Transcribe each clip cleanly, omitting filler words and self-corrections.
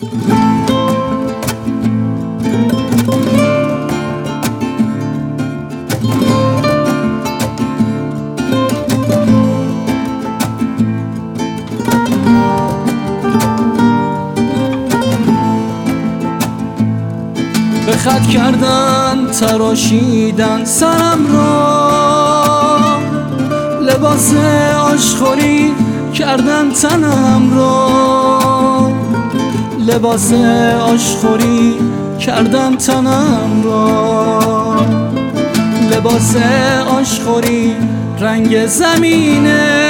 به خط کردن تراشیدن سرم را، لباس آشخوری کردن تنم را، لباس آشخوری کردن تنم را، لباس آشخوری رنگ زمینه.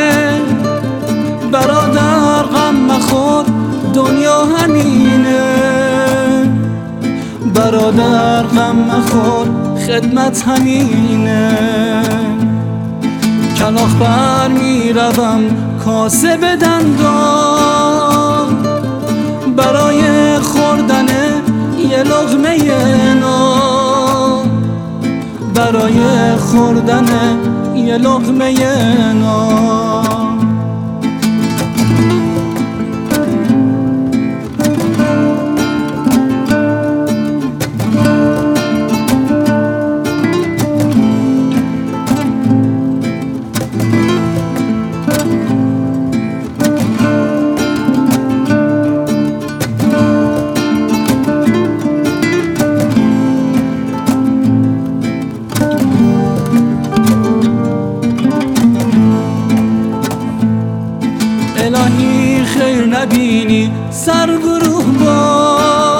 برادر غم مخور دنیا همینه، برادر غم مخور خدمت همینه. کلاغ بر میروم کاسه به دندان، برای خوردن یه لقمه نان، برای خوردن یه لقمه نان. الهی خیر نبینی سرگروه با،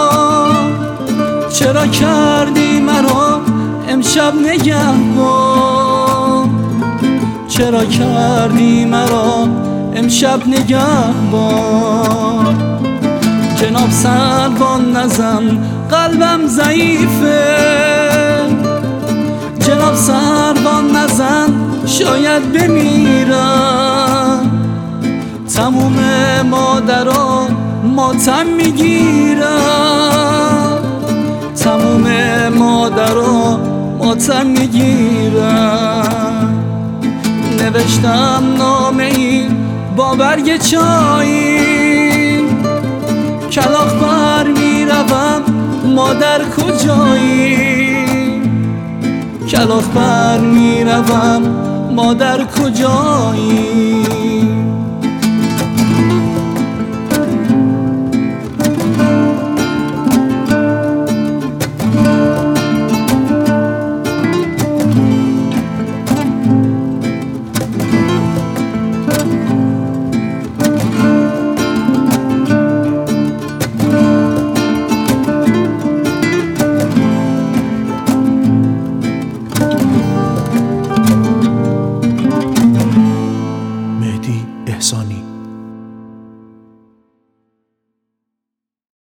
چرا کردی مرا امشب نگهبان، چرا کردی مرا امشب نگهبان. جناب سروان نزن قلبم ضعیفه، جناب سروان نزن شاید بمیرم. تموم مادران ماتم میگیرن، تموم مادران ماتم میگیرن. نوشتم نامه ای با برگ چایی، کلاغ بر میروم مادر کجایی، کلاغ بر میروم مادر کجایی. مهدی احسانی.